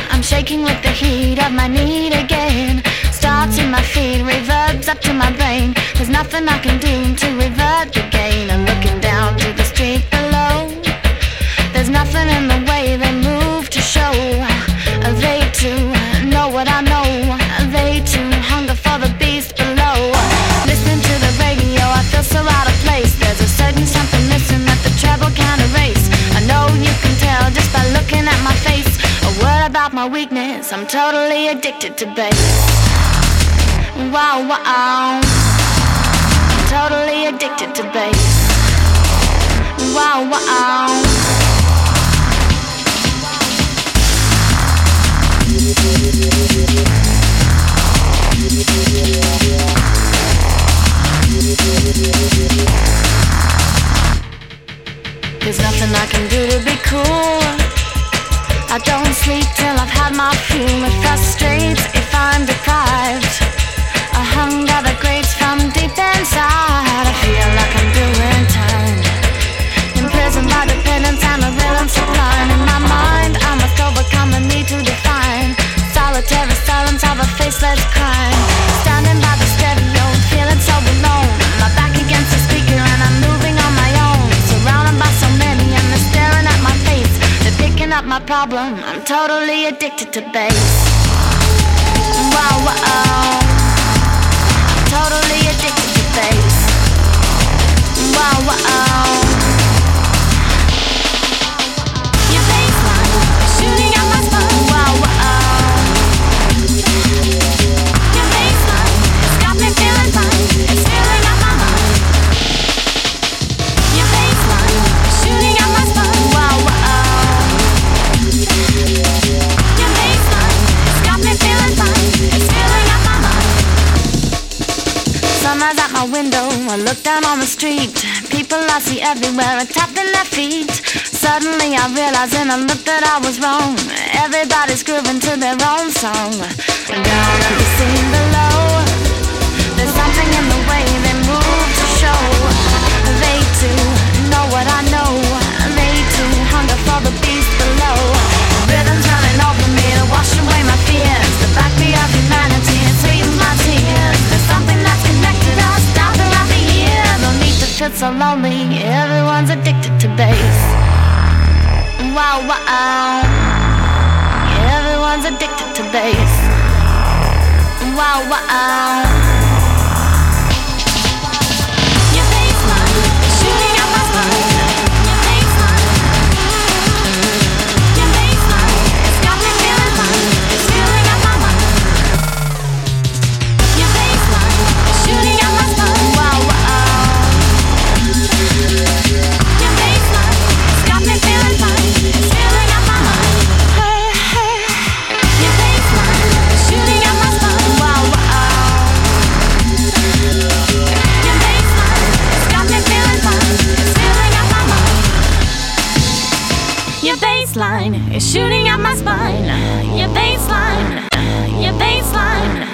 I'm shaking with the heat of my need again. Starts in my feet, reverbs up to my brain. There's nothing I can do to revert the gain. I'm looking down to the street below. There's nothing in the way they move to show. They too know what I know. They too hunger for the beast below. Listening to the radio, I feel so out of place. There's a certain something missing that the treble can't erase. I know you can tell just by looking at my face. A word about my weakness, I'm totally addicted to bass. Wow, wow, I'm totally addicted to bass. Wow, wow. There's nothing I can do to be cool. I don't sleep till I've had my fuel. It frustrates if I'm deprived. A hunger that grates from deep inside. I feel like I'm doing time. Imprisoned by dependence and the rhythm sublime. In my mind, I must overcome the need to define. Solitary silence of a faceless crime. Standing by the stereo, feeling so alone. My back against the speaker and I'm moving on my own. Surrounded by so many and they're staring at my face. They're picking up my problem, I'm totally addicted to bass. Wow, wow, I'm totally addicted to bass. Wow, wow. Your bassline shooting out my spine. Wow, wow. Your bassline, it's got me feeling fine. It's filling up my mind. Your bassline shooting out my spine. Wow, wow. Your bassline, it's got me feeling fine. It's filling up my mind. Sunrise at my window, I look down on the street. People I see everywhere are tapping their feet. Suddenly I realize in a look that I was wrong. Everybody's grooving to their own song. Down at the scene below, there's something in the way they move to show. They too know what I know. They too hunger for the beast below. Rhythms running over me to wash away my fears. The backbeat of humanity, it sweetens my tears. There's something that's connected us down throughout the years. No need to feel so lonely, everyone's addicted to bass. Wow, wow, everyone's addicted to bass. Wow, wow. Your bassline shooting out my spine. Your bassline, your bassline, it's got me feeling fine. It's filling up my mind. Your bassline shooting out my spine. Wow, wow. Your bassline, it's got me feeling fine. It's filling up my mind. Hey, hey. Your bassline shooting out my spine. Wow, wow. Your bassline, it's got me feeling fine. It's filling up my mind. Your bassline is shooting out my spine. Your bassline, your bassline.